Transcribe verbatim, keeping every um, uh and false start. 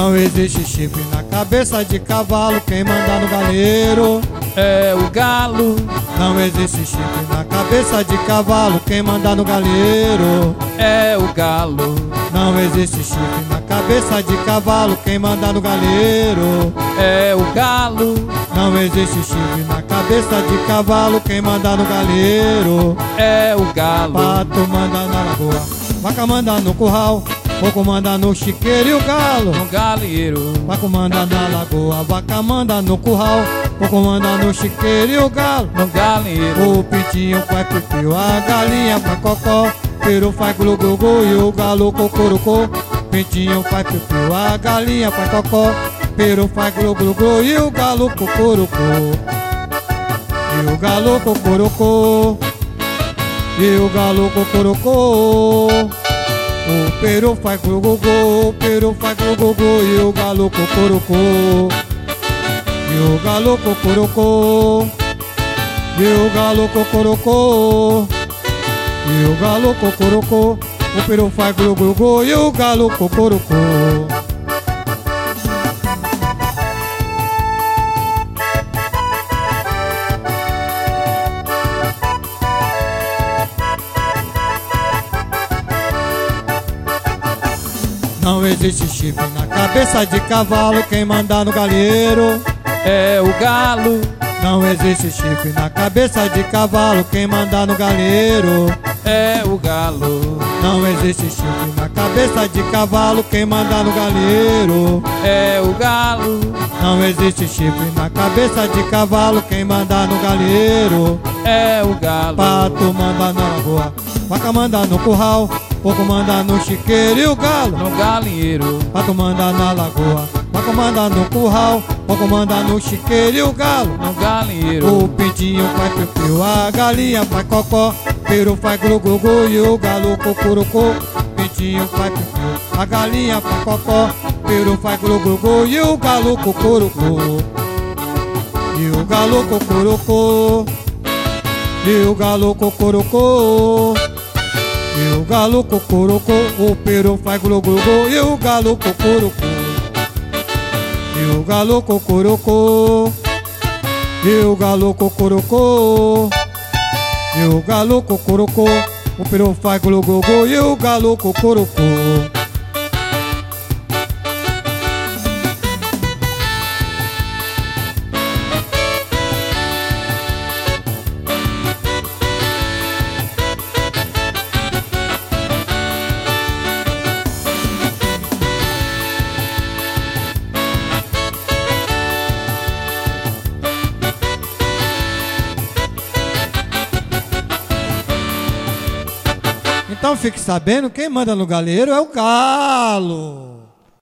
Não existe chifre na cabeça de cavalo, quem manda no galeiro é o galo. Não existe chifre na cabeça de cavalo, quem manda no galeiro é o galo. Não existe chifre na cabeça de cavalo, quem manda no galeiro é o galo. Não existe chifre na cabeça de cavalo, quem manda no galeiro é o galo. Pato manda na lagoa, vaca manda no curral, porco manda no chiqueiro e o galo no galinheiro. Paco manda na lagoa, vaca manda no curral, porco manda no chiqueiro e o galo no galinheiro. O pintinho faz pipiu, a galinha faz cocó, peru faz glu-glu-glu e o galo cocorocô. Pintinho faz pipiu, a galinha faz cocó, peru faz glu-glu-glu e o galo cocorocô. E o galo cocorocô, e o galo cocorocô. O peru faz glu-glu-glu, o peru faz glu-glu-glu e o galo cocorocô. E o galo cocorocô, e o galo cocorocô. E o galo cocorocô, o peru faz glu-glu-glu e o galo cocorocô. Não existe chifre na cabeça de cavalo, quem manda no galeiro é o galo. Não existe chifre na cabeça de cavalo, quem manda no galeiro é o galo. Não existe chifre na cabeça de cavalo, quem manda no galeiro é o galo. Não existe chifre na cabeça de cavalo, quem manda no galeiro é o galo. Pato manda na lagoa, vaca manda no curral, porco manda no chiqueiro e o galo no galinheiro. Pato manda na lagoa, vaca manda no curral, porco manda no chiqueiro e o galo no galinheiro. O pintinho faz pipiu, a galinha faz cocó, peru faz glu-glu-glu e o galo cocorocô. Pintinho faz pipiu, a galinha faz cocó, peru faz glu-glu-glu e o galo cocorocô. E o galo cocorocô, e o galo cocorocô. E o galo cocorocô, o peru faz glu-glu-glu e o galo cocorocô. E o galo cocorocô, e o galo cocorocô. E o galo cocorocô, o peru faz glu-glu-glu e o galo cocorocô. Então fique sabendo, quem manda no galeiro é o galo.